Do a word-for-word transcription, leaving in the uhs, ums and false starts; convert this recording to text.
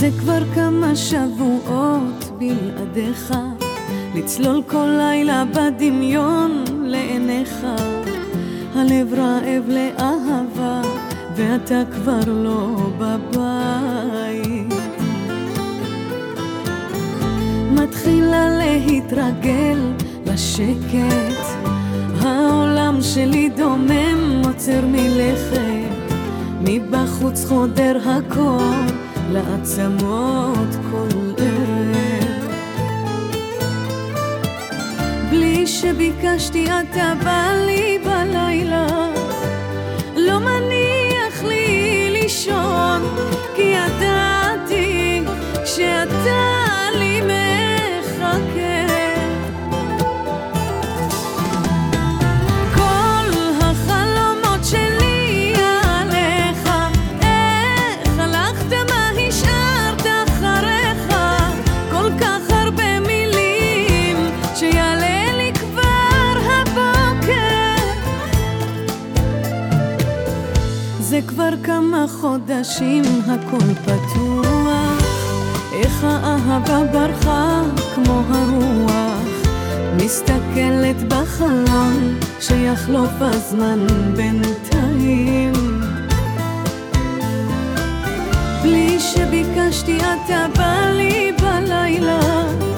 זה כבר כמה שבועות בלעדיך, לצלול כל לילה בדמיון לעיניך. הלב רעב לאהבה ואתה כבר לא בבית. מתחילה להתרגל לשקט, העולם שלי דומם עוצר מלכת, מבחוץ חודר הכל לעצמות כל ערב. בלי שביקשתי אתה בא לי בלילה, לא מניח לי לישון, כי ידעתי שאתה לי מחכה. כל החלומות שלי עליך, איך הלכת, מה השארת אחריך, כל כך הרבה מילים שיעלה לי כבר הבוקר. זה כבר כמה חודשים הכל פתוח, איך האהבה ברחה כמו הרוח, מסתכלת בחלון שיחלוף הזמן בינתיים. בלי שביקשתי אתה בא לי בלילה,